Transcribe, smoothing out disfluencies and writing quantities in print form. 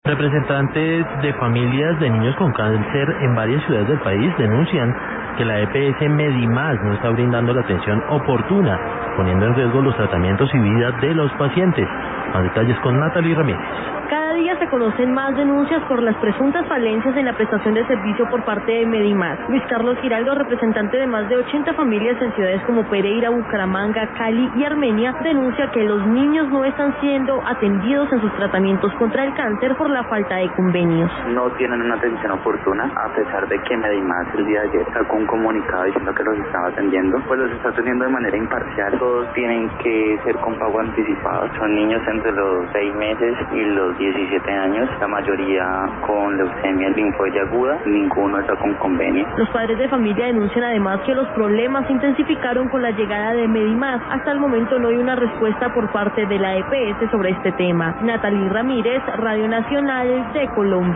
Representantes de familias de niños con cáncer en varias ciudades del país denuncian que la EPS Medimás no está brindando la atención oportuna, poniendo en riesgo los tratamientos y vida de los pacientes. Más detalles con Natalie Ramírez. Cada día se conocen más denuncias por las presuntas falencias en la prestación de servicio por parte de Medimás. Luis Carlos Giraldo, representante de más de 80 familias en ciudades como Pereira, Bucaramanga, Cali y Armenia, denuncia que los niños no están siendo atendidos en sus tratamientos contra el cáncer por la falta de convenios. No tienen una atención oportuna, a pesar de que Medimás el día de ayer sacó un comunicado diciendo que los estaba atendiendo, pues los está atendiendo de manera imparcial. Todos tienen que ser con pago anticipado. Son niños entre los 6 meses y los 17 años, la mayoría con leucemia linfoide aguda, ninguno está con convenio. Los padres de familia denuncian además que los problemas se intensificaron con la llegada de Medimás. Hasta el momento no hay una respuesta por parte de la EPS sobre este tema. Natalie Ramírez, Radio Nacional de Colombia.